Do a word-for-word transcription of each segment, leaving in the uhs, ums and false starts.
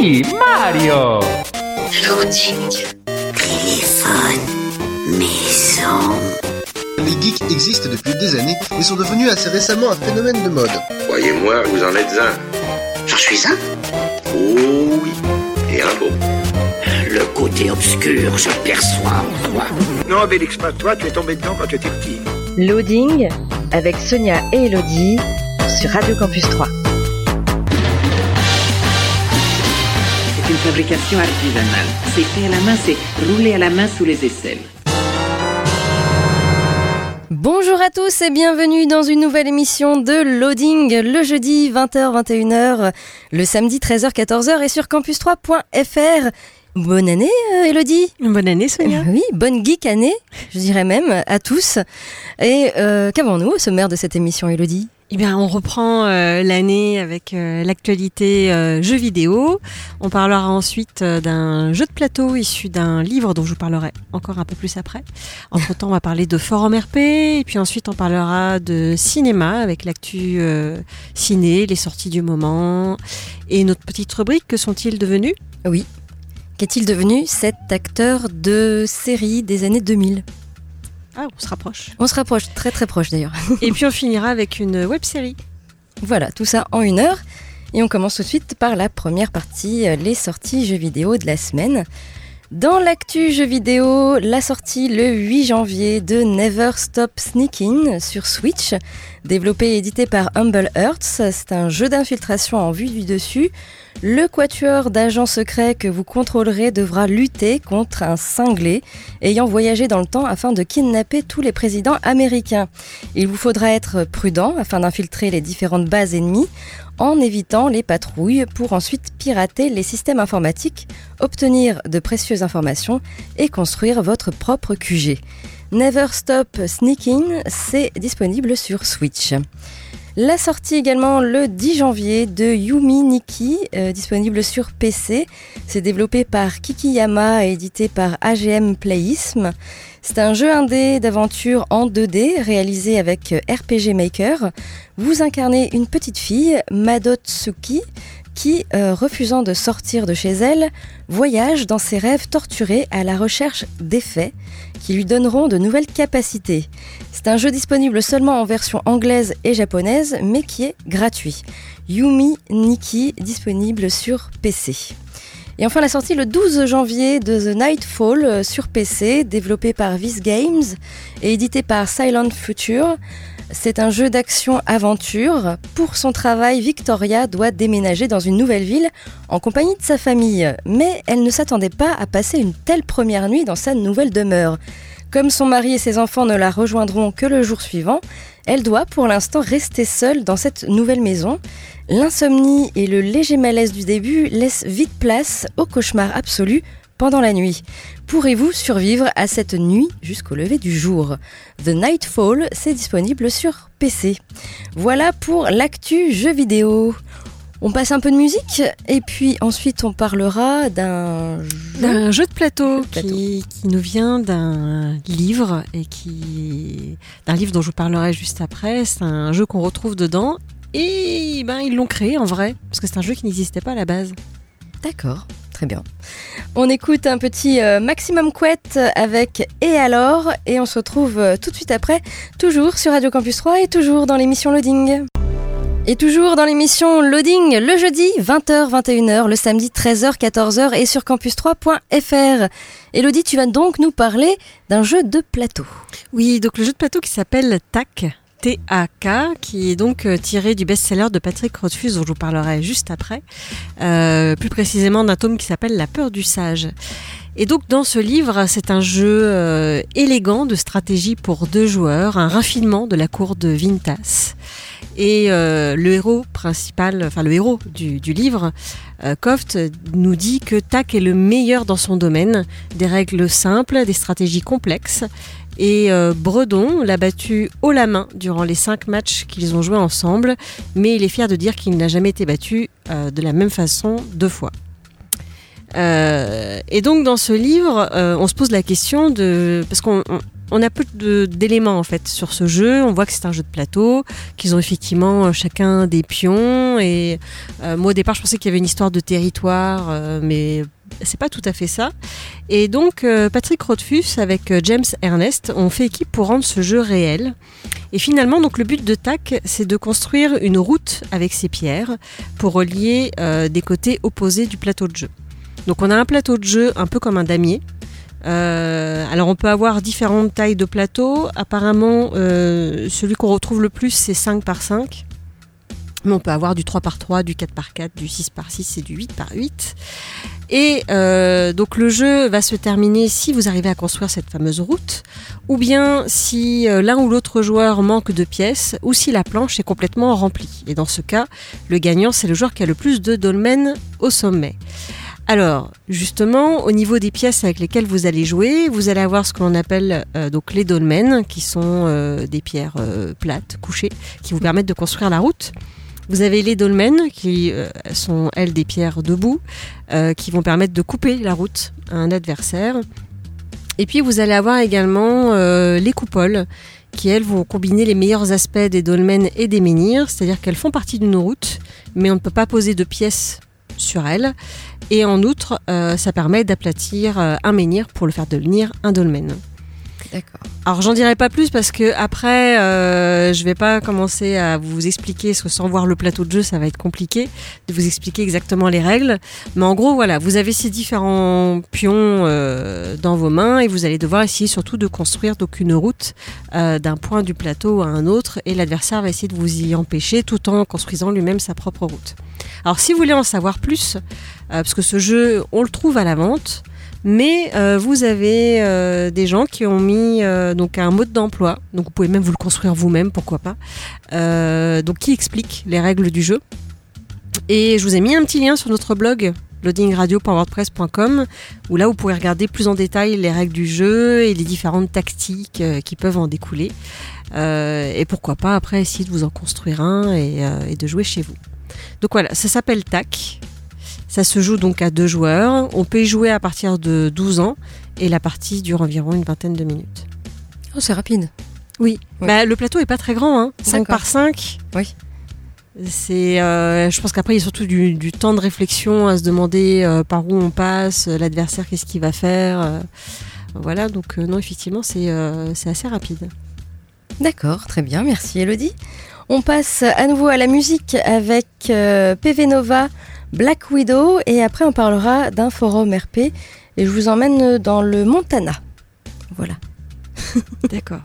Oui, Mario. Loading, téléphone, maison. Les geeks existent depuis des années, mais sont devenus assez récemment un phénomène de mode. Croyez-moi, vous en êtes un. J'en suis un. Oh oui, et un beau. Le côté obscur, je perçois en toi. Non, Obélix, pas toi, tu es tombé dedans quand tu étais petit. Loading avec Sonia et Elodie sur Radio Campus trois. C'est une fabrication artisanale. C'est fait à la main, c'est roulé à la main sous les aisselles. Bonjour à tous et bienvenue dans une nouvelle émission de Loading, le jeudi vingt heures vingt et une heures, le samedi treize heures quatorze heures et sur campus trois point f r. Bonne année euh, Elodie. Bonne année Sonia. Euh, oui, bonne geek année, je dirais même, à tous. Et euh, qu'avons-nous au sommaire de cette émission Elodie ? Eh bien, on reprend euh, l'année avec euh, l'actualité euh, jeux vidéo. On parlera ensuite euh, d'un jeu de plateau issu d'un livre dont je vous parlerai encore un peu plus après. Entre-temps, on va parler de forum R P et puis ensuite on parlera de cinéma avec l'actu euh, ciné, les sorties du moment et notre petite rubrique, que sont-ils devenus ? Oui. Qu'est-il devenu cet acteur de série des années deux mille ? Ah, on se rapproche. On se rapproche, très très proche d'ailleurs. Et puis on finira avec une web-série. Voilà, tout ça en une heure. Et on commence tout de suite par la première partie, les sorties jeux vidéo de la semaine. Dans l'actu jeux vidéo, la sortie le huit janvier de Never Stop Sneaking sur Switch, développé et édité par Humble Earths. C'est un jeu d'infiltration en vue du dessus. Le quatuor d'agents secrets que vous contrôlerez devra lutter contre un cinglé ayant voyagé dans le temps afin de kidnapper tous les présidents américains. Il vous faudra être prudent afin d'infiltrer les différentes bases ennemies en évitant les patrouilles pour ensuite pirater les systèmes informatiques, obtenir de précieuses informations et construire votre propre Q G. Never Stop Sneaking, c'est disponible sur Switch. La sortie également le dix janvier de Yumi Nikki, euh, disponible sur P C. C'est développé par Kikiyama et édité par A G M Playism. C'est un jeu indé d'aventure en deux D réalisé avec R P G Maker. Vous incarnez une petite fille, Madotsuki, qui, euh, refusant de sortir de chez elle, voyage dans ses rêves torturés à la recherche d'effets qui lui donneront de nouvelles capacités. C'est un jeu disponible seulement en version anglaise et japonaise, mais qui est gratuit. Yumi Nikki, disponible sur P C. Et enfin la sortie le douze janvier de The Nightfall sur P C, développé par Viz Games et édité par Silent Future. C'est un jeu d'action-aventure. Pour son travail, Victoria doit déménager dans une nouvelle ville en compagnie de sa famille. Mais elle ne s'attendait pas à passer une telle première nuit dans sa nouvelle demeure. Comme son mari et ses enfants ne la rejoindront que le jour suivant, elle doit pour l'instant rester seule dans cette nouvelle maison. L'insomnie et le léger malaise du début laissent vite place au cauchemar absolu pendant la nuit. Pourrez-vous survivre à cette nuit jusqu'au lever du jour ? The Nightfall, c'est disponible sur P C. Voilà pour l'actu jeux vidéo. On passe un peu de musique et puis ensuite on parlera d'un jeu, d'un jeu de plateau, de plateau. Qui, qui nous vient d'un livre et qui d'un livre dont je vous parlerai juste après. C'est un jeu qu'on retrouve dedans et ben ils l'ont créé en vrai parce que c'est un jeu qui n'existait pas à la base. D'accord, très bien. On écoute un petit euh, Maximum Couette avec Et alors, et on se retrouve euh, tout de suite après, toujours sur Radio Campus trois et toujours dans l'émission Loading. Et toujours dans l'émission Loading, le jeudi vingt heures vingt et une heures, le samedi treize heures quatorze heures et sur campus trois point f r. Elodie, tu vas donc nous parler d'un jeu de plateau. Oui, donc le jeu de plateau qui s'appelle T A C. T A K, qui est donc tiré du best-seller de Patrick Rothfuss, dont je vous parlerai juste après, euh, plus précisément d'un tome qui s'appelle La peur du sage. Et donc dans ce livre, c'est un jeu euh, élégant de stratégie pour deux joueurs, un raffinement de la cour de Vintas. Et euh, le héros principal, enfin le héros du, du livre, euh, Koft, nous dit que T A C est le meilleur dans son domaine, des règles simples, des stratégies complexes. Et euh, Bredon l'a battu haut la main durant les cinq matchs qu'ils ont joués ensemble, mais il est fier de dire qu'il n'a jamais été battu euh, de la même façon deux fois. Euh, et donc dans ce livre, euh, on se pose la question de... Parce qu'on on, on a peu de, d'éléments en fait sur ce jeu. On voit que c'est un jeu de plateau, qu'ils ont effectivement chacun des pions. Et euh, moi au départ, je pensais qu'il y avait une histoire de territoire, euh, mais c'est pas tout à fait ça. Et donc euh, Patrick Rothfuss avec euh, James Ernest ont fait équipe pour rendre ce jeu réel. Et finalement, donc le but de T A C, c'est de construire une route avec ces pierres pour relier euh, des côtés opposés du plateau de jeu. Donc on a un plateau de jeu un peu comme un damier. Euh, alors on peut avoir différentes tailles de plateaux. Apparemment, euh, celui qu'on retrouve le plus, c'est cinq par cinq. Mais on peut avoir du trois par trois, du quatre par quatre, du six par six et du huit par huit. Et euh, donc le jeu va se terminer si vous arrivez à construire cette fameuse route, ou bien si euh, l'un ou l'autre joueur manque de pièces, ou si la planche est complètement remplie. Et dans ce cas, le gagnant, c'est le joueur qui a le plus de dolmens au sommet. Alors, justement, au niveau des pièces avec lesquelles vous allez jouer, vous allez avoir ce qu'on appelle euh, donc les dolmens, qui sont euh, des pierres euh, plates, couchées, qui vous permettent de construire la route. Vous avez les dolmens, qui euh, sont, elles, des pierres debout, euh, qui vont permettre de couper la route à un adversaire. Et puis, vous allez avoir également euh, les coupoles, qui, elles, vont combiner les meilleurs aspects des dolmens et des menhirs, c'est-à-dire qu'elles font partie d'une route, mais on ne peut pas poser de pièces sur elles. Et en outre, euh, ça permet d'aplatir euh, un menhir pour le faire devenir un dolmen. D'accord. Alors j'en dirai pas plus parce que après euh, je vais pas commencer à vous expliquer, parce que sans voir le plateau de jeu ça va être compliqué de vous expliquer exactement les règles. Mais en gros voilà, vous avez ces différents pions euh, dans vos mains et vous allez devoir essayer surtout de construire donc une route euh, d'un point du plateau à un autre, et l'adversaire va essayer de vous y empêcher tout en construisant lui-même sa propre route. Alors si vous voulez en savoir plus, euh, parce que ce jeu on le trouve à la vente, mais euh, vous avez euh, des gens qui ont mis euh, donc un mode d'emploi, donc vous pouvez même vous le construire vous-même, pourquoi pas, euh, donc qui explique les règles du jeu. Et je vous ai mis un petit lien sur notre blog loading radio point wordpress point com, où là vous pourrez regarder plus en détail les règles du jeu et les différentes tactiques euh, qui peuvent en découler. Euh, et pourquoi pas après essayer de vous en construire un et, euh, et de jouer chez vous. Donc voilà, ça s'appelle T A C. Ça se joue donc à deux joueurs. On peut y jouer à partir de douze ans et la partie dure environ une vingtaine de minutes. Oh, c'est rapide. Oui. Ouais. Bah, le plateau est pas très grand, hein. cinq par cinq. Oui. C'est, euh, je pense qu'après il y a surtout du, du temps de réflexion à se demander euh, par où on passe, l'adversaire qu'est-ce qu'il va faire. Euh, voilà, donc euh, non, effectivement, c'est, euh, c'est assez rapide. D'accord, très bien, merci Elodie. On passe à nouveau à la musique avec euh, P V Nova, Black Widow, et après on parlera d'un forum R P et je vous emmène dans le Montana. Voilà. D'accord.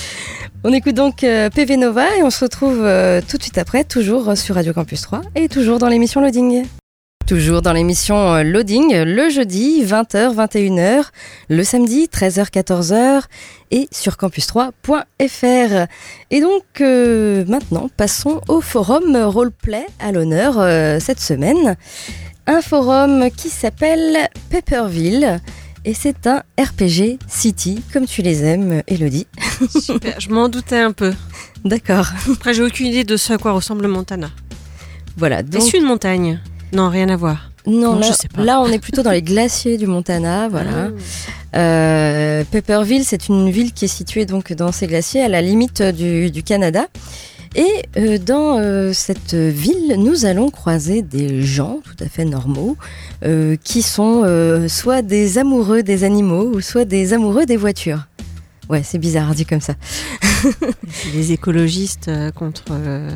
On écoute donc euh, P V Nova et on se retrouve euh, tout de suite après, toujours sur Radio Campus trois et toujours dans l'émission Loading. Toujours dans l'émission euh, Loading, le jeudi vingt heures vingt et une heures, le samedi treize heures quatorze heures et sur campus trois point f r. Et donc euh, maintenant, passons au forum Roleplay à l'honneur euh, cette semaine. Un forum qui s'appelle Pepperville et c'est un R P G City, comme tu les aimes, Elodie. Super, je m'en doutais un peu. D'accord. Après, j'ai aucune idée de ce à quoi ressemble le Montana. Voilà. Donc... Est-ce une montagne ? Non, rien à voir. Non, non là, je sais pas. là, on est plutôt dans les glaciers du Montana, voilà. Ah. Euh, Pepperville, c'est une ville qui est située donc dans ces glaciers, à la limite du, du Canada. Et euh, dans euh, cette ville, nous allons croiser des gens tout à fait normaux, euh, qui sont euh, soit des amoureux des animaux, ou soit des amoureux des voitures. Ouais, c'est bizarre dit comme ça. C'est des écologistes euh, contre... Euh...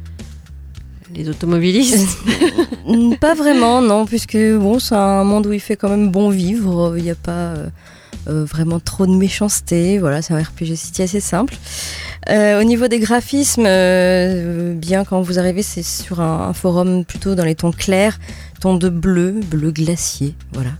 les automobilistes. Pas vraiment, non, puisque bon, c'est un monde où il fait quand même bon vivre. Il n'y a pas euh, euh, vraiment trop de méchanceté. Voilà, c'est un R P G City assez simple. Euh, au niveau des graphismes, euh, bien quand vous arrivez, c'est sur un, un forum plutôt dans les tons clairs, tons de bleu, bleu glacier. Voilà.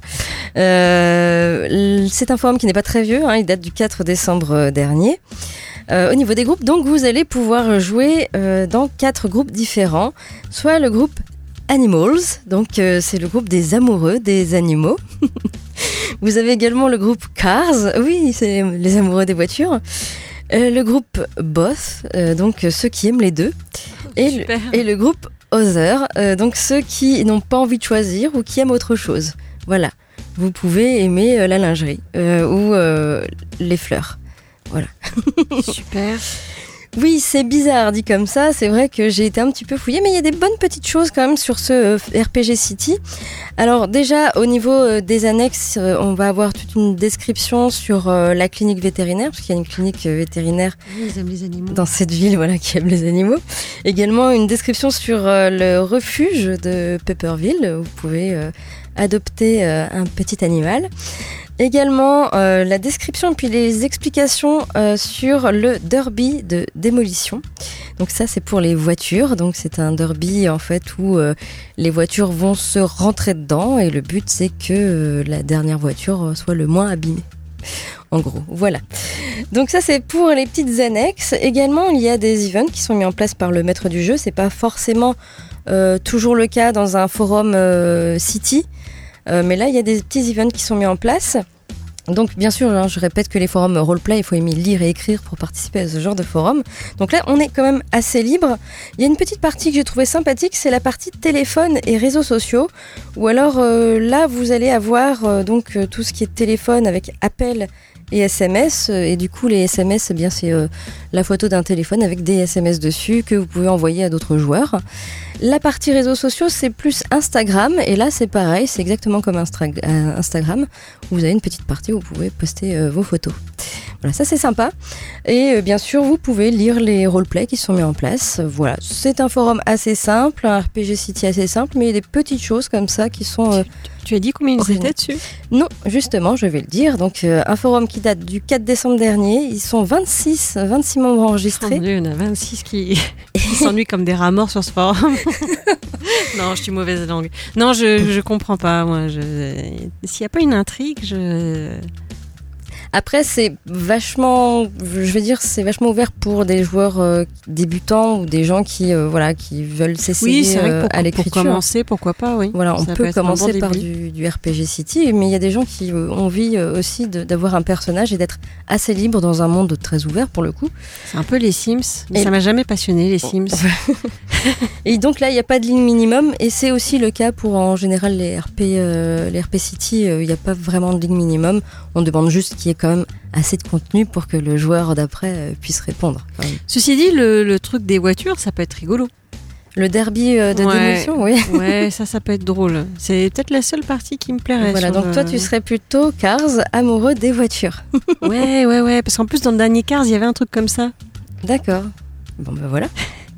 Euh, c'est un forum qui n'est pas très vieux, hein, il date du quatre décembre dernier. Euh, au niveau des groupes, donc vous allez pouvoir jouer euh, dans quatre groupes différents, soit le groupe Animals, donc euh, c'est le groupe des amoureux des animaux. Vous avez également le groupe Cars, oui, c'est les amoureux des voitures. Euh, le groupe Both, euh, donc ceux qui aiment les deux. Et le, et le groupe Other, euh, donc ceux qui n'ont pas envie de choisir ou qui aiment autre chose. Voilà, vous pouvez aimer euh, la lingerie euh, ou euh, les fleurs. Voilà. Super. Oui, c'est bizarre dit comme ça, c'est vrai que j'ai été un petit peu fouillée, mais il y a des bonnes petites choses quand même sur ce euh, R P G City. Alors déjà, au niveau euh, des annexes, euh, on va avoir toute une description sur euh, la clinique vétérinaire, parce qu'il y a une clinique euh, vétérinaire Ils aiment les animaux. dans cette ville voilà, qui aime les animaux. Également une description sur euh, le refuge de Pepperville, où vous pouvez euh, adopter euh, un petit animal. Également euh, la description puis les explications euh, sur le derby de démolition. Donc ça c'est pour les voitures. Donc c'est un derby en fait où euh, les voitures vont se rentrer dedans et le but c'est que euh, la dernière voiture soit le moins abîmée. En gros, voilà. Donc ça c'est pour les petites annexes. Également il y a des events qui sont mis en place par le maître du jeu. C'est pas forcément euh, toujours le cas dans un forum euh, City. Euh, mais là, il y a des petits events qui sont mis en place. Donc, bien sûr, hein, je répète que les forums roleplay, il faut aimer lire et écrire pour participer à ce genre de forum. Donc là, on est quand même assez libre. Il y a une petite partie que j'ai trouvée sympathique, c'est la partie téléphone et réseaux sociaux. Ou alors, euh, là, vous allez avoir euh, donc euh, tout ce qui est téléphone avec appel et S M S. Et du coup, les S M S, eh bien, c'est euh, la photo d'un téléphone avec des S M S dessus que vous pouvez envoyer à d'autres joueurs. La partie réseaux sociaux, c'est plus Instagram. Et là, c'est pareil, c'est exactement comme Instra- euh, Instagram. Où vous avez une petite partie où vous pouvez poster euh, vos photos. Voilà, ça c'est sympa. Et euh, bien sûr, vous pouvez lire les roleplays qui sont mis en place. Voilà, c'est un forum assez simple, un R P G City assez simple, mais il y a des petites choses comme ça qui sont... Euh, tu as dit combien ils étaient dessus ? Non, justement, je vais le dire. Donc, euh, un forum qui date du quatre décembre dernier. Ils sont vingt-six, vingt-six membres enregistrés. Oh Dieu, il y en a vingt-six qui, qui s'ennuient comme des rats morts sur ce forum. Non, je suis mauvaise langue. Non, je, je comprends pas, moi. Je... S'il n'y a pas une intrigue, je... Après, c'est vachement, je vais dire, c'est vachement ouvert pour des joueurs euh, débutants ou des gens qui, euh, voilà, qui veulent s'essayer oui, c'est vrai que pour, à l'écriture. Pour commencer, pourquoi pas, oui. Voilà, on ça peut, peut commencer bon par du, du R P G City, mais il y a des gens qui euh, ont envie euh, aussi de, d'avoir un personnage et d'être assez libre dans un monde très ouvert pour le coup. C'est un peu les Sims, mais et... ça m'a jamais passionné les Sims. Et donc là, il n'y a pas de ligne minimum, et c'est aussi le cas pour en général les R P, euh, les R P City. Il euh, n'y a pas vraiment de ligne minimum. On demande juste qu'il y ait quand même assez de contenu pour que le joueur d'après euh, puisse répondre. Quand même. Ceci dit, le, le truc des voitures, ça peut être rigolo. Le derby euh, de ouais. démolition, oui. Ouais, ça, ça peut être drôle. C'est peut-être la seule partie qui me plairait. Voilà, donc euh... toi, tu serais plutôt Cars, amoureux des voitures. Ouais, ouais, ouais. Parce qu'en plus, dans le dernier Cars, il y avait un truc comme ça. D'accord. Bon, ben voilà.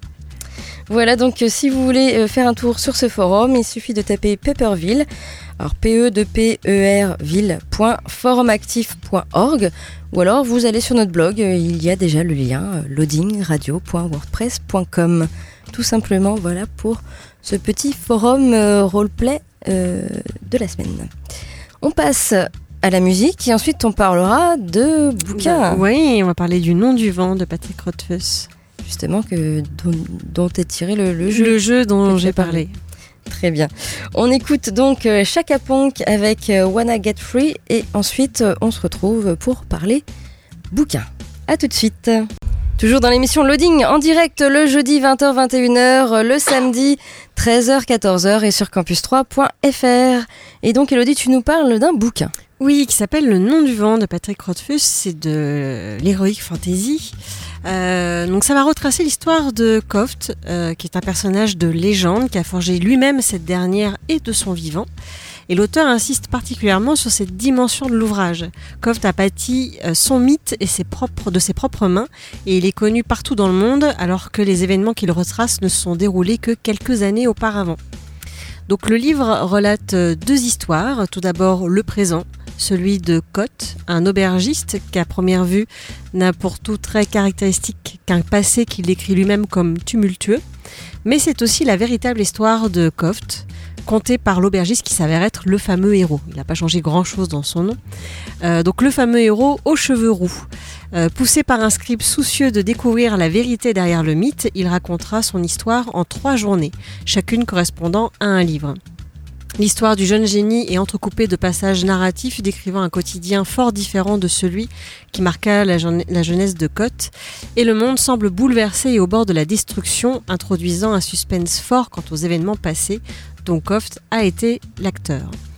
Voilà, donc euh, si vous voulez euh, faire un tour sur ce forum, il suffit de taper Pepperville. Alors P E deux P E R ville point forumactif point org ou alors vous allez sur notre blog, euh, il y a déjà le lien euh, loading radio point wordpress point com. Tout simplement, voilà pour ce petit forum euh, roleplay euh, de la semaine. On passe à la musique et ensuite on parlera de bouquins. Bah, oui, on va parler du Nom du vent de Patrick Rothfuss. Justement, que, dont, dont est tiré le, le jeu. Le jeu dont j'ai parlé. Très bien. On écoute donc euh, Chaka Ponk avec euh, Wanna Get Free et ensuite euh, on se retrouve pour parler bouquins. A tout de suite. Toujours dans l'émission Loading en direct le jeudi vingt heures vingt et une heures, le samedi treize heures quatorze heures et sur campus trois point f r. Et donc Elodie, tu nous parles d'un bouquin. Oui, qui s'appelle Le Nom du vent de Patrick Rothfuss. C'est de l'heroic fantasy. Euh, donc ça va retracer l'histoire de Koft, euh, qui est un personnage de légende qui a forgé lui-même cette dernière et de son vivant. Et l'auteur insiste particulièrement sur cette dimension de l'ouvrage. Koft a bâti euh, son mythe et ses propres, de ses propres mains, et il est connu partout dans le monde, alors que les événements qu'il retrace ne se sont déroulés que quelques années auparavant. Donc le livre relate deux histoires. Tout d'abord le présent, celui de Kot, un aubergiste qui à première vue n'a pour tout trait caractéristique qu'un passé qu'il décrit lui-même comme tumultueux. Mais c'est aussi la véritable histoire de Koft, contée par l'aubergiste qui s'avère être le fameux héros. Il n'a pas changé grand-chose dans son nom. Euh, donc le fameux héros aux cheveux roux. Euh, poussé par un scribe soucieux de découvrir la vérité derrière le mythe, il racontera son histoire en trois journées, chacune correspondant à un livre. L'histoire du jeune génie est entrecoupée de passages narratifs décrivant un quotidien fort différent de celui qui marqua la, jeune- la jeunesse de Kot, et le monde semble bouleversé et au bord de la destruction, introduisant un suspense fort quant aux événements passés dont Koft a été l'acteur.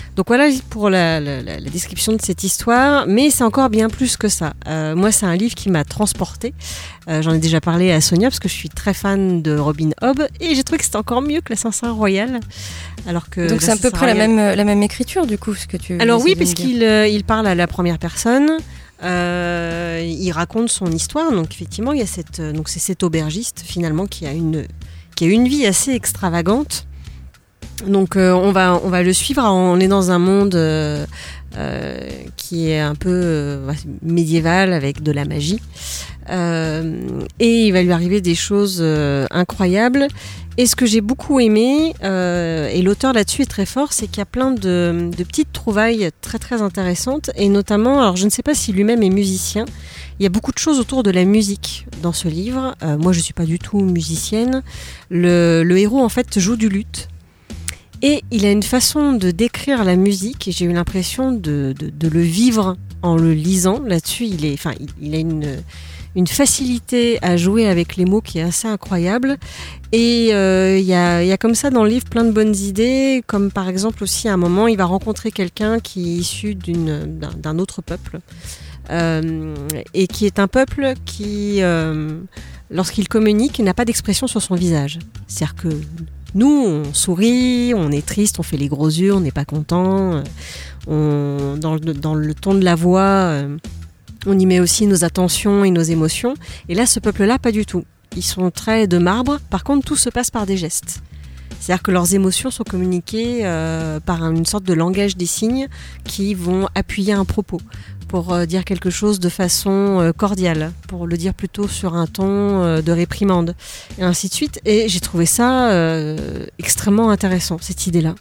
Donc voilà pour la, la, la description de cette histoire, mais c'est encore bien plus que ça. Euh, moi, c'est un livre qui m'a transportée. Euh, j'en ai déjà parlé à Sonia parce que je suis très fan de Robin Hobb et j'ai trouvé que c'était encore mieux que l'Assassin Royal. Alors que Donc c'est à peu près Royal... la même la même écriture du coup, ce que tu. Alors oui, puisqu'il euh, il parle à la première personne. Euh, il raconte son histoire. Donc effectivement, il y a cette donc c'est cet aubergiste finalement qui a une qui a une vie assez extravagante. Donc euh, on va on va le suivre. On est dans un monde euh, euh, qui est un peu euh, médiéval avec de la magie euh, et il va lui arriver des choses euh, incroyables. Et ce que j'ai beaucoup aimé euh, et l'auteur là-dessus est très fort, c'est qu'il y a plein de, de petites trouvailles très très intéressantes et notamment, alors je ne sais pas si lui-même est musicien. Il y a beaucoup de choses autour de la musique dans ce livre. Euh, moi, je suis pas du tout musicienne. Le, le héros en fait joue du luth. Et il a une façon de décrire la musique et j'ai eu l'impression de, de, de le vivre en le lisant. Là-dessus, il, est, enfin, il, il a une, une facilité à jouer avec les mots qui est assez incroyable. Et il euh, y, a, y a comme ça dans le livre plein de bonnes idées, comme par exemple aussi à un moment, il va rencontrer quelqu'un qui est issu d'une, d'un, d'un autre peuple. Euh, et qui est un peuple qui, euh, lorsqu'il communique, n'a pas d'expression sur son visage. C'est-à-dire que nous, on sourit, on est triste, on fait les gros yeux, on n'est pas content. On, dans, le, dans le ton de la voix, euh, on y met aussi nos attentions et nos émotions. Et là, ce peuple-là, pas du tout. Ils sont très de marbre. Par contre, tout se passe par des gestes. C'est-à-dire que leurs émotions sont communiquées euh, par une sorte de langage des signes qui vont appuyer un propos pour euh, dire quelque chose de façon euh, cordiale, pour le dire plutôt sur un ton euh, de réprimande, et ainsi de suite. Et j'ai trouvé ça euh, extrêmement intéressant, cette idée-là.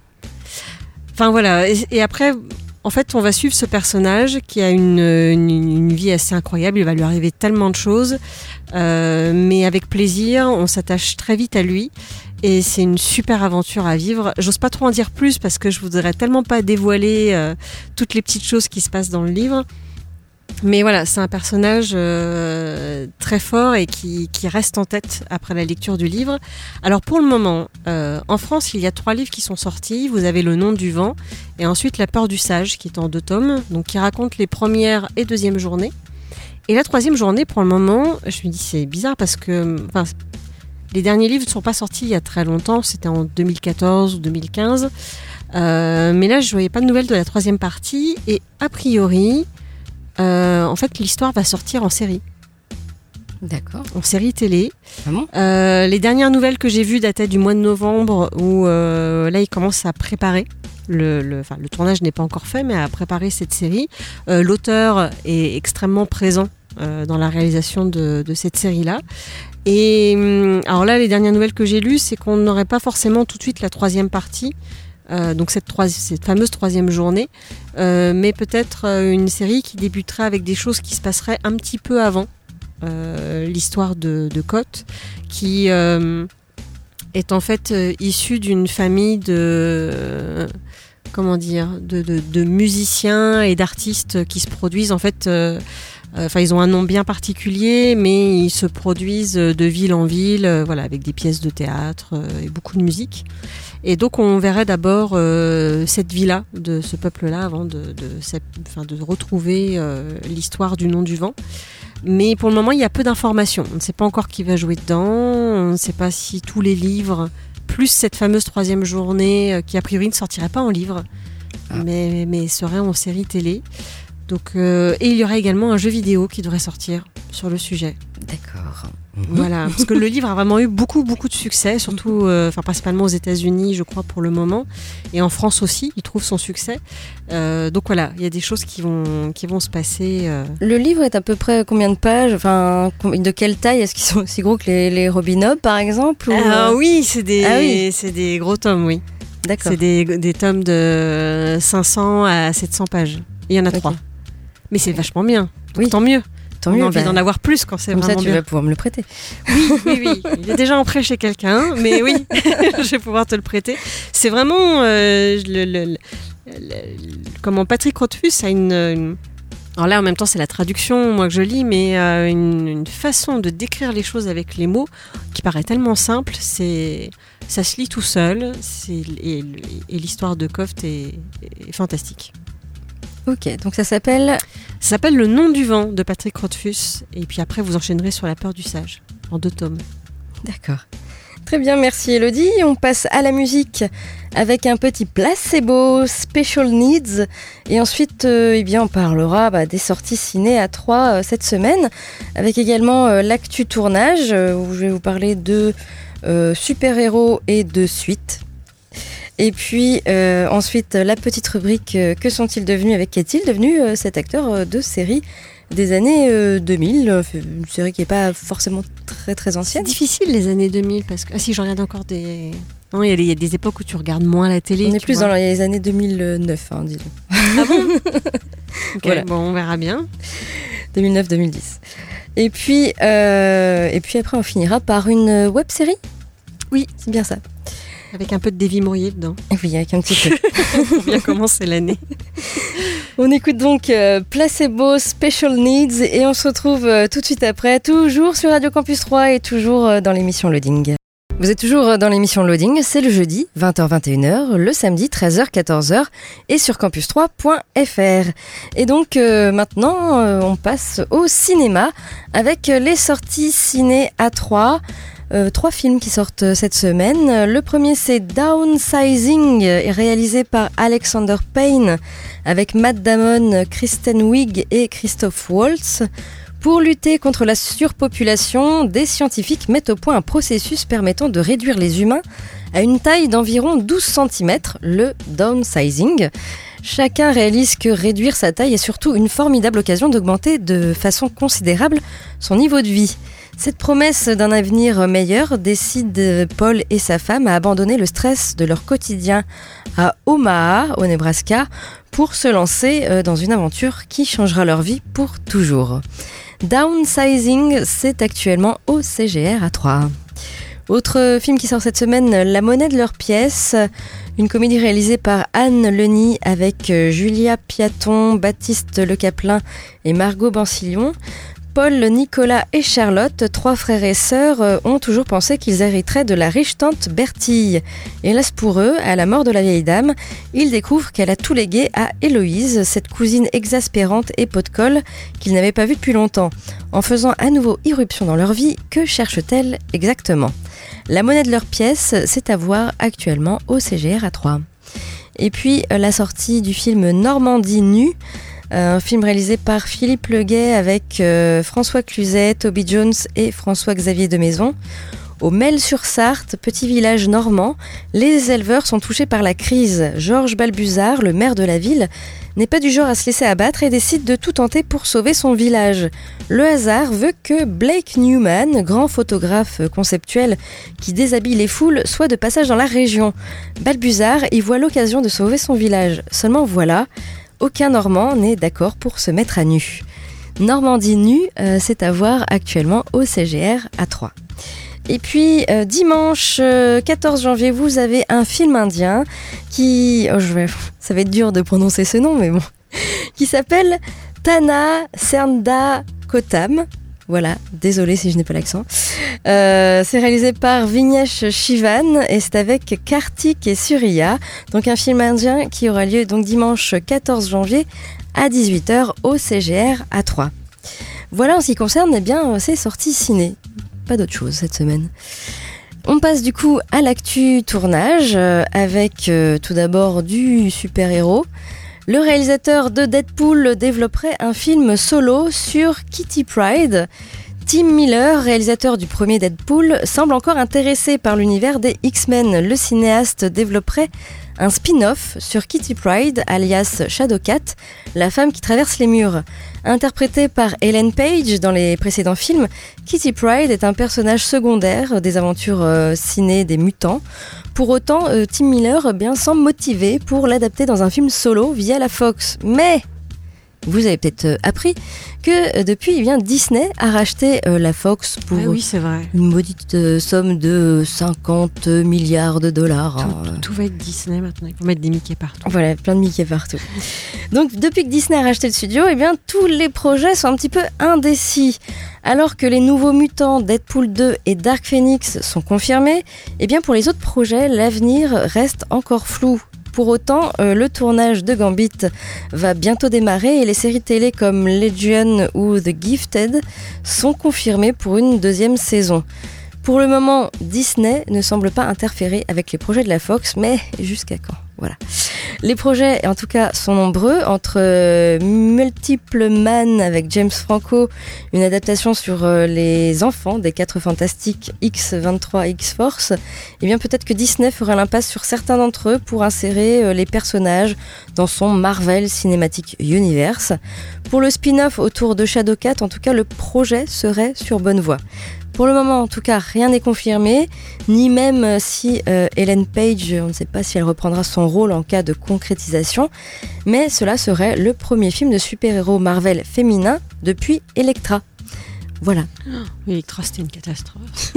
Enfin voilà, et, et après, en fait, on va suivre ce personnage qui a une, une, une vie assez incroyable, il va lui arriver tellement de choses, euh, mais avec plaisir, on s'attache très vite à lui. Et c'est une super aventure à vivre. J'ose pas trop en dire plus parce que je voudrais tellement pas dévoiler euh, toutes les petites choses qui se passent dans le livre. Mais voilà, c'est un personnage euh, très fort et qui, qui reste en tête après la lecture du livre. Alors pour le moment, euh, en France, il y a trois livres qui sont sortis. Vous avez Le Nom du Vent et ensuite La Peur du Sage qui est en deux tomes, donc qui raconte les premières et deuxième journées. Et la troisième journée, pour le moment, je me dis c'est bizarre parce que... Enfin, les derniers livres ne sont pas sortis il y a très longtemps, c'était en deux mille quatorze ou deux mille quinze. Euh, mais là, je ne voyais pas de nouvelles de la troisième partie. Et a priori, euh, en fait, l'histoire va sortir en série. D'accord. En série télé. Ah bon euh, les dernières nouvelles que j'ai vues dataient du mois de novembre où euh, là, ils commencent à préparer. Le, le, enfin, le tournage n'est pas encore fait, mais à préparer cette série. Euh, l'auteur est extrêmement présent euh, dans la réalisation de, de cette série-là. Et alors là, les dernières nouvelles que j'ai lues, c'est qu'on n'aurait pas forcément tout de suite la troisième partie, euh, donc cette, troi- cette fameuse troisième journée, euh, mais peut-être euh, une série qui débuterait avec des choses qui se passeraient un petit peu avant euh, l'histoire de, de Cotte, qui euh, est en fait euh, issue d'une famille de... Euh, comment dire, de, de, de musiciens et d'artistes qui se produisent en fait... Euh, Enfin, ils ont un nom bien particulier, mais ils se produisent de ville en ville, euh, voilà, avec des pièces de théâtre euh, et beaucoup de musique. Et donc, on verrait d'abord euh, cette vie-là, de ce peuple-là, avant de, de, cette, enfin, de retrouver euh, l'histoire du Nom du Vent. Mais pour le moment, il y a peu d'informations. On ne sait pas encore qui va jouer dedans. On ne sait pas si tous les livres, plus cette fameuse troisième journée, euh, qui a priori ne sortirait pas en livre, ah. mais, mais serait en série télé. Donc, euh, et il y aura également un jeu vidéo qui devrait sortir sur le sujet. D'accord. Voilà, parce que le livre a vraiment eu beaucoup, beaucoup de succès, surtout, euh, enfin, principalement aux États-Unis, je crois, pour le moment, et en France aussi, il trouve son succès. Euh, donc voilà, il y a des choses qui vont, qui vont se passer. Euh... Le livre est à peu près combien de pages ? Enfin, de quelle taille ? Est-ce qu'ils sont aussi gros que les, les Robin Hobb, par exemple ou... Ah oui, c'est des, ah oui, c'est des gros tomes, oui. D'accord. C'est des, des tomes de cinq cents à sept cents pages. Il y en a okay. trois. Mais c'est vachement bien. Donc oui. Tant mieux. Tant On mieux. a envie bah, d'en avoir plus quand c'est comme vraiment ça, tu bien. vas pouvoir me le prêter. Oui, oui, oui. Il est déjà en prêt chez quelqu'un, mais oui, je vais pouvoir te le prêter. C'est vraiment euh, le, le, le, le, comment Patrick Rothfuss a une, une Alors là, en même temps, c'est la traduction, moi, que je lis, mais euh, une, une façon de décrire les choses avec les mots qui paraît tellement simple. C'est, ça se lit tout seul, c'est, et, et l'histoire de Koft est, est fantastique. Ok, donc ça s'appelle... Ça s'appelle Le nom du vent de Patrick Rothfuss, et puis après, vous enchaînerez sur La peur du sage, en deux tomes. D'accord. Très bien, merci Elodie. On passe à la musique avec un petit placebo, Special Needs. Et ensuite, euh, eh bien, on parlera bah, des sorties ciné à trois euh, cette semaine, avec également euh, l'actu tournage, euh, où je vais vous parler de euh, super-héros et de suites. Et puis euh, ensuite, la petite rubrique euh, Que sont-ils devenus, avec qu'est-il devenu euh, cet acteur euh, de série des années euh, deux mille, euh, une série qui n'est pas forcément très très ancienne. C'est difficile les années deux mille, parce que... Ah si, je regarde encore des... Non, il y, y a des époques où tu regardes moins la télé. On est plus vois. Dans les années deux mille neuf, hein, disons. Ah bon? Ok, voilà. Bon, on verra bien. deux mille neuf deux mille dix. Et puis, euh, et puis après, on finira par une web-série. Oui, c'est bien ça. Avec un peu de Davy Mourier dedans. Oui, avec un petit peu. Pour bien commencer l'année. On écoute donc euh, Placebo Special Needs et on se retrouve euh, tout de suite après, toujours sur Radio Campus trois et toujours euh, dans l'émission Loading. Vous êtes toujours dans l'émission Loading, c'est le jeudi, vingt heures vingt et une heures, le samedi, treize heures quatorze heures et sur campus trois point f r. Et donc euh, maintenant, euh, on passe au cinéma avec les sorties ciné à trois. Euh, trois films qui sortent cette semaine. Le premier, c'est Downsizing, réalisé par Alexander Payne avec Matt Damon, Kristen Wiig et Christoph Waltz. Pour lutter contre la surpopulation, des scientifiques mettent au point un processus permettant de réduire les humains à une taille d'environ douze centimètres, le downsizing. Chacun réalise que réduire sa taille est surtout une formidable occasion d'augmenter de façon considérable son niveau de vie. Cette promesse d'un avenir meilleur décide Paul et sa femme à abandonner le stress de leur quotidien à Omaha, au Nebraska, pour se lancer dans une aventure qui changera leur vie pour toujours. Downsizing, c'est actuellement au C G R à trois. Autre film qui sort cette semaine, La monnaie de leurs pièces, une comédie réalisée par Anne Lenny avec Julia Piaton, Baptiste Le Caplin et Margot Bancillon. Paul, Nicolas et Charlotte, trois frères et sœurs, ont toujours pensé qu'ils hériteraient de la riche tante Bertille. Hélas pour eux, à la mort de la vieille dame, ils découvrent qu'elle a tout légué à Héloïse, cette cousine exaspérante et pot de colle qu'ils n'avaient pas vue depuis longtemps. En faisant à nouveau irruption dans leur vie, que cherche-t-elle exactement ? La monnaie de leurs pièces, c'est à voir actuellement au C G R à trois. Et puis la sortie du film Normandie nue, un film réalisé par Philippe Leguet avec euh, François Cluzet, Toby Jones et François-Xavier de Maison. Au Mel-sur-Sarthe, petit village normand, les éleveurs sont touchés par la crise. Georges Balbuzard, le maire de la ville, n'est pas du genre à se laisser abattre et décide de tout tenter pour sauver son village. Le hasard veut que Blake Newman, grand photographe conceptuel qui déshabille les foules, soit de passage dans la région. Balbuzard y voit l'occasion de sauver son village. Seulement voilà, aucun Normand n'est d'accord pour se mettre à nu. Normandie nue, euh, c'est à voir actuellement au C G R à trois. Et puis euh, dimanche euh, quatorze janvier, vous avez un film indien qui, oh, je vais, ça va être dur de prononcer ce nom, mais bon, qui s'appelle Tana Sernda Kotam. Voilà, désolé si je n'ai pas l'accent. Euh, c'est réalisé par Vignesh Shivan et c'est avec Kartik et Suriya. Donc un film indien qui aura lieu donc dimanche quatorze janvier à dix-huit heures au C G R à trois. Voilà en ce qui concerne eh bien, ces sorties ciné. Pas d'autre chose cette semaine. On passe du coup à l'actu tournage euh, avec euh, tout d'abord du super-héros. Le réalisateur de Deadpool développerait un film solo sur Kitty Pryde. Tim Miller, réalisateur du premier Deadpool, semble encore intéressé par l'univers des X-Men. Le cinéaste développerait un spin-off sur Kitty Pryde, alias Shadowcat, la femme qui traverse les murs. Interprétée par Ellen Page dans les précédents films, Kitty Pryde est un personnage secondaire des aventures euh, ciné des mutants. Pour autant, euh, Tim Miller eh bien, semble motivé pour l'adapter dans un film solo via la Fox. Mais vous avez peut-être appris que depuis, eh bien, Disney a racheté euh, la Fox pour ah oui, c'est vrai. une maudite euh, somme de cinquante milliards de dollars. Tout, hein. tout va être Disney maintenant, il faut mettre des Mickey partout. Voilà, plein de Mickey partout. Donc depuis que Disney a racheté le studio, eh bien, tous les projets sont un petit peu indécis. Alors que les nouveaux mutants Deadpool deux et Dark Phoenix sont confirmés, eh bien, pour les autres projets, l'avenir reste encore flou. Pour autant, euh, le tournage de Gambit va bientôt démarrer et les séries télé comme Legion ou The Gifted sont confirmées pour une deuxième saison. Pour le moment, Disney ne semble pas interférer avec les projets de la Fox, mais jusqu'à quand ? Voilà. Les projets, en tout cas, sont nombreux. Entre euh, Multiple Man avec James Franco, une adaptation sur euh, les enfants des quatre fantastiques X vingt-trois X-Force, eh bien peut-être que Disney fera l'impasse sur certains d'entre eux pour insérer euh, les personnages dans son Marvel Cinematic Universe. Pour le spin-off autour de Shadowcat, en tout cas, le projet serait sur bonne voie. Pour le moment, en tout cas, rien n'est confirmé, ni même si euh, Ellen Page, on ne sait pas si elle reprendra son rôle en cas de concrétisation, mais cela serait le premier film de super-héros Marvel féminin depuis Elektra. Voilà. Oh, Elektra, c'était une catastrophe.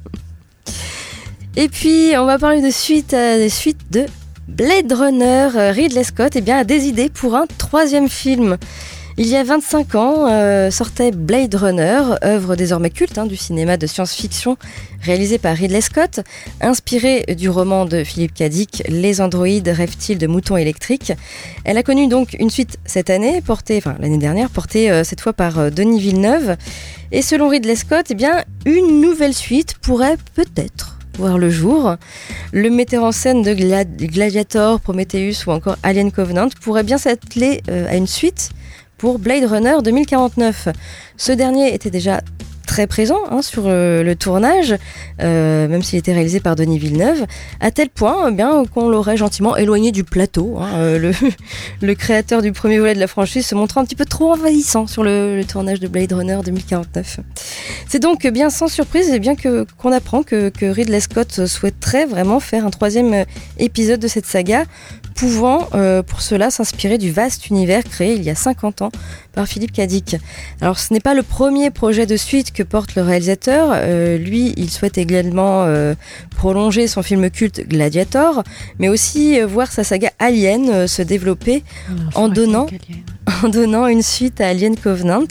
Et puis, on va parler de suite, euh, de suite de Blade Runner. Ridley Scott eh bien, a des idées pour un troisième film. Il y a vingt-cinq ans, euh, sortait Blade Runner, œuvre désormais culte hein, du cinéma de science-fiction réalisé par Ridley Scott, inspirée du roman de Philip K. Dick, Les androïdes rêvent-ils de moutons électriques. Elle a connu donc une suite cette année, portée, enfin l'année dernière, portée euh, cette fois par euh, Denis Villeneuve. Et selon Ridley Scott, eh bien, une nouvelle suite pourrait peut-être voir le jour. Le metteur en scène de Gla- Gladiator, Prometheus ou encore Alien Covenant pourrait bien s'atteler euh, à une suite pour Blade Runner deux mille quarante-neuf. Ce dernier était déjà très présent hein, sur euh, le tournage, euh, même s'il était réalisé par Denis Villeneuve, à tel point eh bien, qu'on l'aurait gentiment éloigné du plateau. Hein, euh, le, le créateur du premier volet de la franchise se montrant un petit peu trop envahissant sur le, le tournage de Blade Runner deux mille quarante-neuf. C'est donc bien sans surprise et bien que, qu'on apprend que, que Ridley Scott souhaiterait vraiment faire un troisième épisode de cette saga, pouvant euh, pour cela s'inspirer du vaste univers créé il y a cinquante ans par Philip K. Dick. Alors ce n'est pas le premier projet de suite que porte le réalisateur, euh, lui il souhaite également euh, prolonger son film culte Gladiator, mais aussi euh, voir sa saga Alien euh, se développer non, en, donnant, en donnant une suite à Alien Covenant.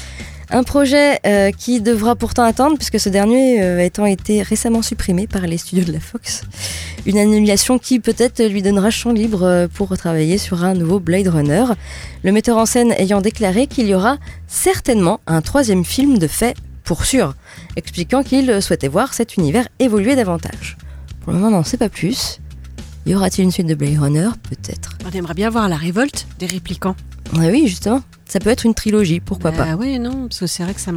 Un projet euh, qui devra pourtant attendre puisque ce dernier euh, étant été récemment supprimé par les studios de la Fox. Une annulation qui peut-être lui donnera champ libre euh, pour travailler sur un nouveau Blade Runner. Le metteur en scène ayant déclaré qu'il y aura certainement un troisième film de fait pour sûr, expliquant qu'il souhaitait voir cet univers évoluer davantage. Pour le moment, on n'en sait pas plus. Y aura-t-il une suite de Blade Runner ? Peut-être. On aimerait bien voir la révolte des réplicants. Ah oui, justement. Ça peut être une trilogie, pourquoi bah, pas. Oui, non, parce que c'est vrai que ça,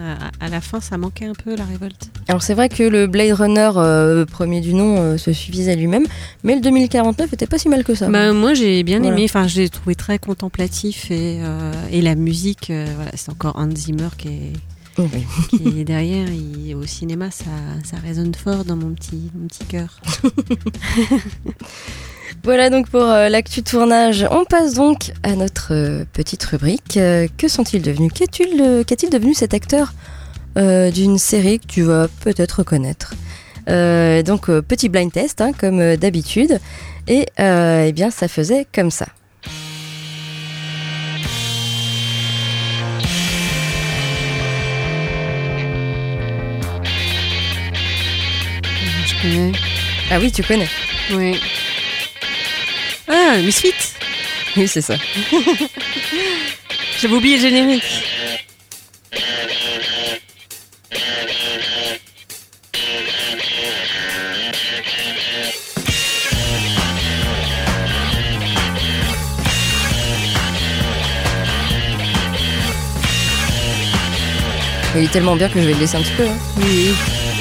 à la fin, ça manquait un peu, la révolte. Alors c'est vrai que le Blade Runner, euh, premier du nom, euh, se suffisait lui-même, mais le deux mille quarante-neuf était pas si mal que ça. Bah, moi, j'ai bien voilà. aimé, enfin, je l'ai trouvé très contemplatif, et, euh, et la musique, euh, voilà, c'est encore Hans Zimmer qui est... Oui. qui est derrière, il, au cinéma, ça, ça résonne fort dans mon petit, mon petit cœur. Voilà donc pour euh, l'actu tournage. On passe donc à notre euh, petite rubrique. Euh, que sont-ils devenus ? Qu'est-il, euh, qu'est-il devenu cet acteur euh, d'une série que tu vas peut-être reconnaître ? euh, Donc euh, petit blind test, hein, comme euh, d'habitude. Et euh, eh bien ça faisait comme ça. Je connais. Ah oui, tu connais. Oui. Ah, Misfits. Oui, c'est ça. J'avais oublié le générique. Il est tellement bien que je vais le laisser un petit peu. Hein. Oui.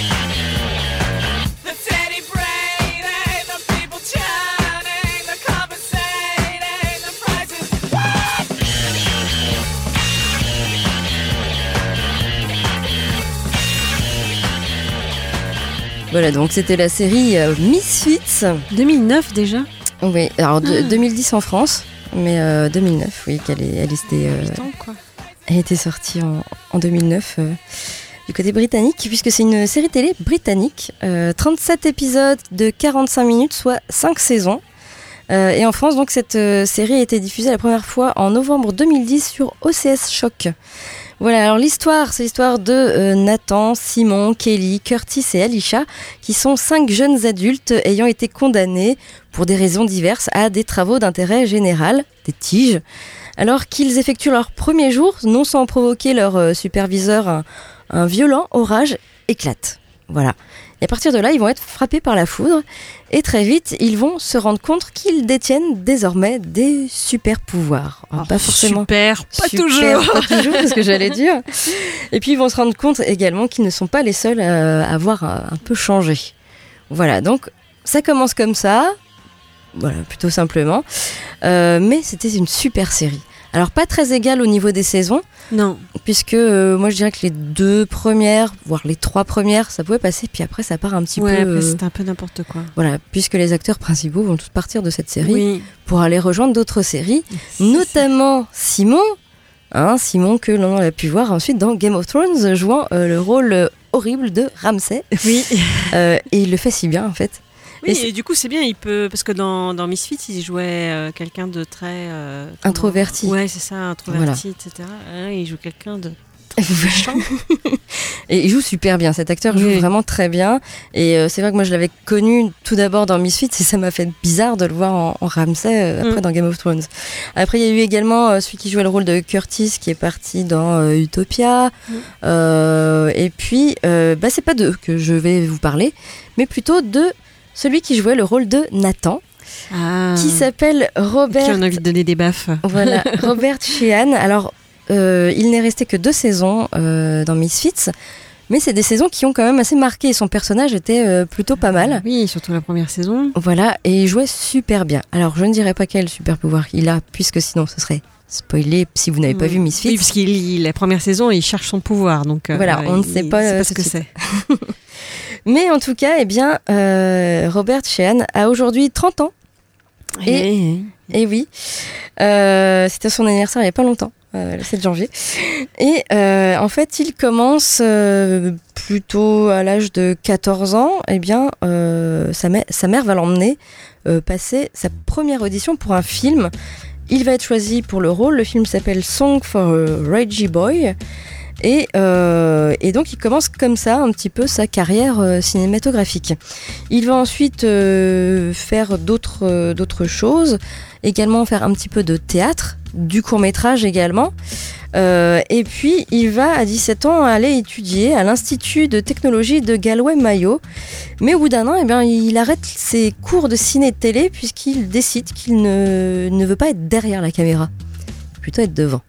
Voilà, donc c'était la série euh, Misfits. deux mille neuf déjà ? Oui, alors de, ah. deux mille dix en France. mais euh, deux mille neuf, oui, qu'elle est, elle était, euh, huit ans, quoi. Elle était sortie en, en deux mille neuf euh, du côté britannique, puisque c'est une série télé britannique, euh, trente-sept épisodes de quarante-cinq minutes, soit cinq saisons. Euh, et en France, donc, cette euh, série a été diffusée la première fois en novembre deux mille dix sur O C S Choc. Voilà, alors l'histoire, c'est l'histoire de euh, Nathan, Simon, Kelly, Curtis et Alicia, qui sont cinq jeunes adultes ayant été condamnés pour des raisons diverses à des travaux d'intérêt général, des tiges, alors qu'ils effectuent leur premier jour, non sans provoquer leur euh, superviseur, un, un violent orage éclate. Voilà. Et à partir de là, ils vont être frappés par la foudre et très vite, ils vont se rendre compte qu'ils détiennent désormais des super pouvoirs. Alors, oh, pas forcément super, pas super, toujours. Pas toujours, c'est ce que j'allais dire. Et puis, ils vont se rendre compte également qu'ils ne sont pas les seuls à avoir un, un peu changé. Voilà, donc ça commence comme ça, voilà, plutôt simplement. Euh, mais c'était une super série. Alors, pas très égale au niveau des saisons. Non. Puisque euh, moi je dirais que les deux premières, voire les trois premières, ça pouvait passer, puis après ça part un petit ouais, peu... après euh, c'était un peu n'importe quoi. Voilà, puisque les acteurs principaux vont tous partir de cette série Oui. pour aller rejoindre d'autres séries, C'est notamment Simon, hein, Simon que l'on a pu voir ensuite dans Game of Thrones, jouant euh, le rôle euh, horrible de Ramsay. Oui. Euh, et il le fait si bien en fait. Oui, Et et, du coup, c'est bien, il peut. Parce que dans, dans Misfits, il jouait euh, quelqu'un de très. Euh, comment- Introverti. Ouais, c'est ça, introverti, et cetera. Hein, il joue quelqu'un de. méchant. Et il joue super bien, cet acteur joue Oui. vraiment très bien. Et euh, c'est vrai que moi je l'avais connu tout d'abord dans Misfits et ça m'a fait bizarre de le voir en, en Ramsay euh, après Mm. dans Game of Thrones. Après il y a eu également euh, celui qui jouait le rôle de Curtis qui est parti dans euh, Utopia. Mm. Euh, et puis, euh, bah, c'est pas d'eux que je vais vous parler, mais plutôt de celui qui jouait le rôle de Nathan, Ah. qui s'appelle Robert. Qui en a envie de donner des baffes. Voilà, Robert Sheehan. Alors, euh, il n'est resté que deux saisons euh, dans Misfits, mais c'est des saisons qui ont quand même assez marqué. Son personnage était euh, plutôt pas mal. Oui, surtout la première saison. Voilà, et il jouait super bien. Alors, je ne dirais pas quel super pouvoir il a, puisque sinon ce serait spoilé si vous n'avez pas Oui. vu Misfits. Oui, parce qu'il il- la première saison, il cherche son pouvoir. Donc, euh, Voilà, on ne il- sait il pas, sait euh, pas ce ce que que c'est. Mais en tout cas, eh bien, euh, Robert Sheehan a aujourd'hui trente ans. Et- Et... Et oui, euh, c'était son anniversaire il n'y a pas longtemps, euh, le sept janvier. Et euh, en fait, il commence euh, plutôt à l'âge de quatorze ans. Eh bien, euh, sa, mè- sa mère va l'emmener euh, passer sa première audition pour un film. Il va être choisi pour le rôle. Le film s'appelle Song for a Ragey Boy. Et, euh, et donc il commence comme ça un petit peu sa carrière euh, cinématographique. Il va ensuite euh, faire d'autres, euh, d'autres choses, également faire un petit peu de théâtre, du court-métrage également. Euh, et puis il va à dix-sept ans aller étudier à l'Institut de technologie de Galway-Mayo. Mais au bout d'un an, eh bien, il arrête ses cours de ciné-télé puisqu'il décide qu'il ne, ne veut pas être derrière la caméra, plutôt être devant.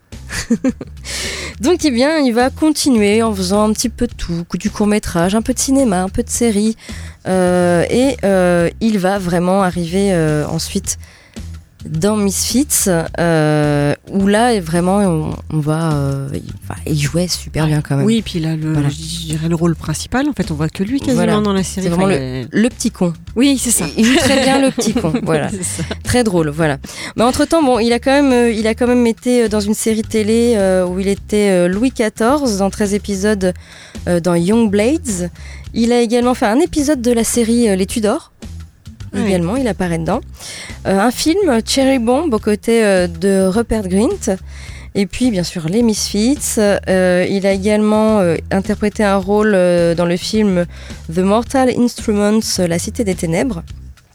Donc eh bien, il va continuer en faisant un petit peu de tout, du court-métrage, un peu de cinéma, un peu de série, euh, et euh, il va vraiment arriver euh, ensuite dans Misfits, euh, où là vraiment on, on va, euh, il, enfin, il jouait super bien quand même. Oui, et puis là, le, Voilà. je dirais le rôle principal, en fait, on voit que lui quasiment Voilà. dans la série. C'est vraiment Enfin, le, il- le petit con. Oui, c'est ça. Il joue très bien le petit con, voilà. C'est ça. Très drôle, voilà. Mais entre temps, bon, il a quand même, euh, il a quand même été euh, dans une série télé euh, où il était euh, Louis quatorze dans treize épisodes euh, dans Young Blades. Il a également fait un épisode de la série euh, Les Tudors. Oui. Également, il apparaît dedans. Euh, un film, Cherry Bomb, aux côtés euh, de Rupert Grint. Et puis, bien sûr, les Misfits. Euh, il a également euh, interprété un rôle euh, dans le film The Mortal Instruments, La Cité des Ténèbres.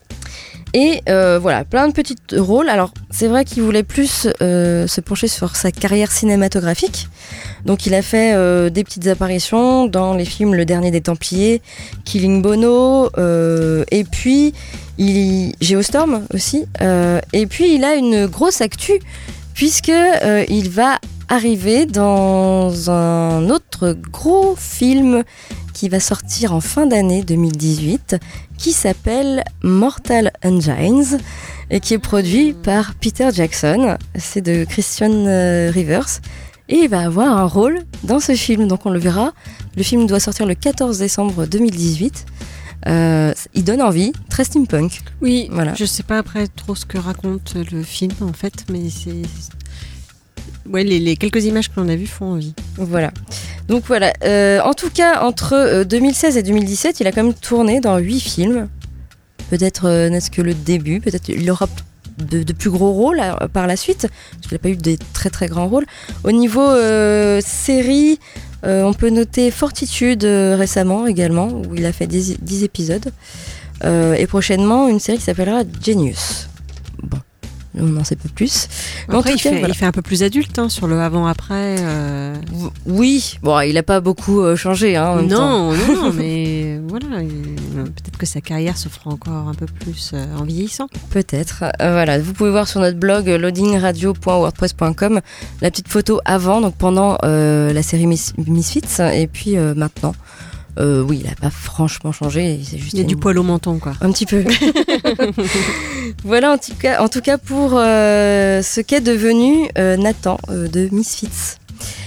Et euh, voilà, plein de petits rôles. Alors, c'est vrai qu'il voulait plus euh, se pencher sur sa carrière cinématographique. Donc, il a fait euh, des petites apparitions dans les films Le Dernier des Templiers, Killing Bono, euh, et puis il... Geostorm aussi. Euh, et puis, il a une grosse actu, puisque euh, il va arriver dans un autre gros film qui va sortir en fin d'année deux mille dix-huit, qui s'appelle Mortal Engines et qui est produit par Peter Jackson. C'est de Christian euh, Rivers et il va avoir un rôle dans ce film, donc on le verra. Le film doit sortir le quatorze décembre deux mille dix-huit. Euh, il donne envie, très steampunk. Oui, Voilà. je sais pas après trop ce que raconte le film en fait, mais c'est... Ouais, les, les quelques images que l'on a vues font envie. Voilà. Donc voilà. Euh, en tout cas, entre euh, deux mille seize et deux mille dix-sept, il a quand même tourné dans huit films. Peut-être euh, n'est-ce que le début. Peut-être il aura de, de plus gros rôles à, par la suite. Parce qu'il n'a pas eu des très très grands rôles. Au niveau euh, série, euh, on peut noter Fortitude euh, récemment également, où il a fait dix épisodes. Euh, et prochainement, une série qui s'appellera Genius. Bon. On n'en sait pas plus. Mais après, il, cas, fait, voilà. il fait un peu plus adulte hein, sur le avant-après. Euh... Oui, bon, il n'a pas beaucoup euh, changé. Hein, en même non, temps. non, mais voilà. Il... Peut-être que sa carrière se fera encore un peu plus euh, en vieillissant. Peut-être. Euh, voilà, vous pouvez voir sur notre blog loading radio point wordpress point com la petite photo avant, donc pendant euh, la série Mis- Misfits, et puis euh, maintenant. Euh, oui, il n'a pas franchement changé. C'est juste il y a une... du poil au menton, quoi. Un petit peu. Voilà, en tout cas, en tout cas pour euh, ce qu'est devenu euh, Nathan euh, de Misfits.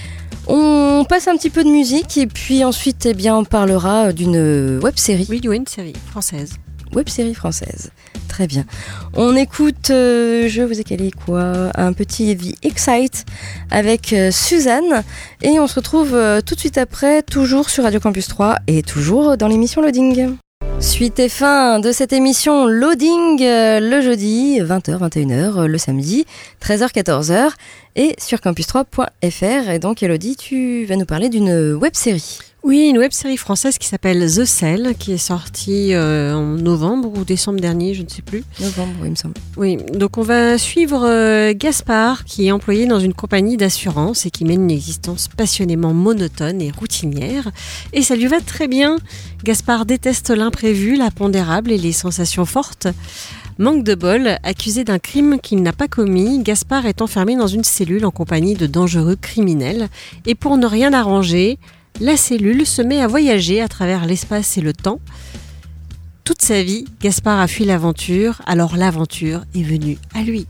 On passe un petit peu de musique et puis ensuite, eh bien, on parlera d'une web-série. Oui, une série française. Web-série française. Très bien. On écoute, euh, je vous ai calé quoi, un petit The Excite avec euh, Suzanne. Et on se retrouve euh, tout de suite après, toujours sur Radio Campus trois et toujours dans l'émission Loading. Suite et fin de cette émission Loading euh, le jeudi, vingt heures, vingt et une heures, euh, le samedi, treize heures, quatorze heures et sur campus trois point f r. Et donc Elodie, tu vas nous parler d'une web-série. Oui, une web-série française qui s'appelle The Cell, qui est sortie euh, en novembre ou décembre dernier, je ne sais plus. Novembre, oui, il me semble. Oui, donc on va suivre euh, Gaspard, qui est employé dans une compagnie d'assurance et qui mène une existence passionnément monotone et routinière. Et ça lui va très bien. Gaspard déteste l'imprévu, l'impondérable et les sensations fortes. Manque de bol, accusé d'un crime qu'il n'a pas commis, Gaspard est enfermé dans une cellule en compagnie de dangereux criminels. Et pour ne rien arranger, la cellule se met à voyager à travers l'espace et le temps. Toute sa vie, Gaspard a fui l'aventure, alors l'aventure est venue à lui.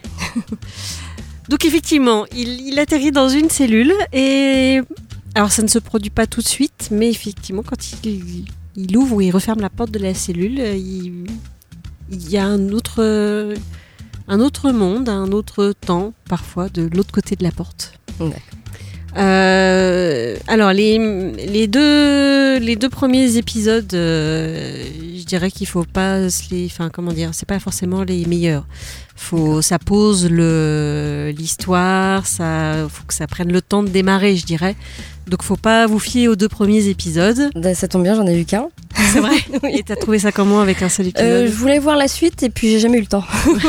Donc effectivement, il, il atterrit dans une cellule et... Alors ça ne se produit pas tout de suite, mais effectivement, quand il, il ouvre ou il referme la porte de la cellule, il, il y a un autre, un autre monde, un autre temps, parfois, de l'autre côté de la porte. D'accord. Euh, alors les, les, deux, les deux premiers épisodes, euh, je dirais qu'il faut pas se les, enfin comment dire, c'est pas forcément les meilleurs. Faut, ça pose le, l'histoire, ça, faut que ça prenne le temps de démarrer, je dirais. Donc faut pas vous fier aux deux premiers épisodes. Ça tombe bien, j'en ai vu qu'un. C'est vrai. Oui. Et t'as trouvé ça comment avec un seul épisode? euh, Je voulais voir la suite et puis j'ai jamais eu le temps.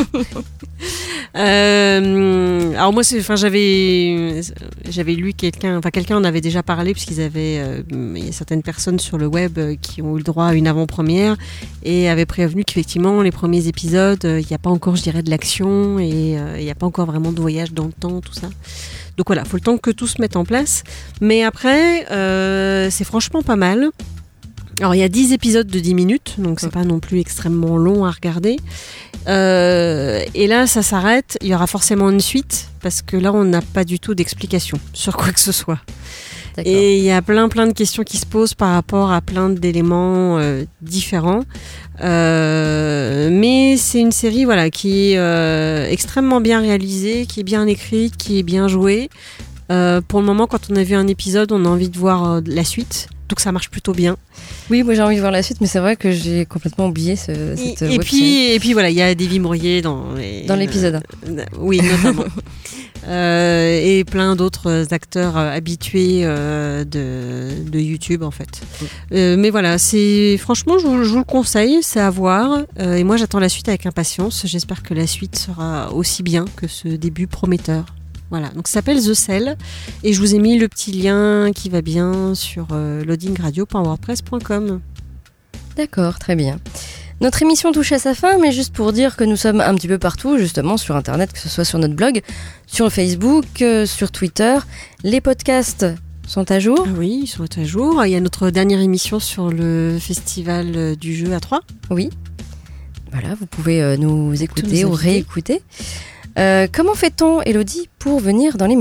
Euh, alors moi, c'est, enfin, j'avais, j'avais lu quelqu'un, enfin quelqu'un en avait déjà parlé puisqu'ils avaient, euh, il y a certaines personnes sur le web qui ont eu le droit à une avant-première et avaient prévenu qu'effectivement les premiers épisodes, il n'y a pas encore, je dirais, de l'action et il n'y a pas encore vraiment de voyage dans le temps, tout ça. Donc voilà, faut le temps que tout se mette en place. Mais après, euh, c'est franchement pas mal. Alors il y a dix épisodes de dix minutes, donc c'est pas non plus extrêmement long à regarder. Euh, et là ça s'arrête, il y aura forcément une suite, parce que là on n'a pas du tout d'explication sur quoi que ce soit. D'accord. Et il y a plein plein de questions qui se posent par rapport à plein d'éléments euh, différents. Euh, mais c'est une série voilà, qui est euh, extrêmement bien réalisée, qui est bien écrite, qui est bien jouée. Euh, pour le moment, quand on a vu un épisode, on a envie de voir euh, la suite. Donc ça marche plutôt bien. Oui, moi j'ai envie de voir la suite, mais c'est vrai que j'ai complètement oublié ce, cette et, et puis et puis voilà, il y a Davy Mourier dans les, dans l'épisode. Euh, oui, notamment. euh, et plein d'autres acteurs euh, habitués euh, de, de YouTube en fait. Mm. Euh, mais voilà, c'est franchement, je vous, je vous le conseille, c'est à voir. Euh, et moi, j'attends la suite avec impatience. J'espère que la suite sera aussi bien que ce début prometteur. Voilà, donc ça s'appelle The Cell et je vous ai mis le petit lien qui va bien sur euh, loading radio point wordpress point com. D'accord, très bien. Notre émission touche à sa fin, mais juste pour dire que nous sommes un petit peu partout, justement sur Internet, que ce soit sur notre blog, sur Facebook, euh, sur Twitter. Les podcasts sont à jour. Ah oui, ils sont à jour. Il y a notre dernière émission sur le festival du jeu à Troyes. Oui, voilà, vous pouvez euh, nous écouter ou réécouter. Euh, comment fait-on, Elodie, pour venir dans l'émission ?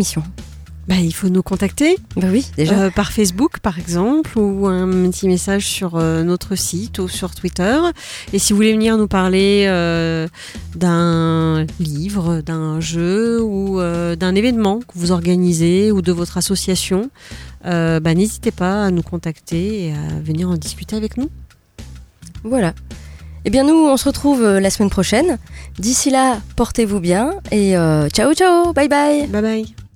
Bah, il faut nous contacter. Bah oui, déjà. Euh, par Facebook, par exemple, ou un petit message sur euh, notre site ou sur Twitter. Et si vous voulez venir nous parler euh, d'un livre, d'un jeu ou euh, d'un événement que vous organisez ou de votre association, euh, bah, n'hésitez pas à nous contacter et à venir en discuter avec nous. Voilà. Eh bien, nous, on se retrouve la semaine prochaine. D'ici là, portez-vous bien et euh, ciao, ciao, bye bye. Bye bye.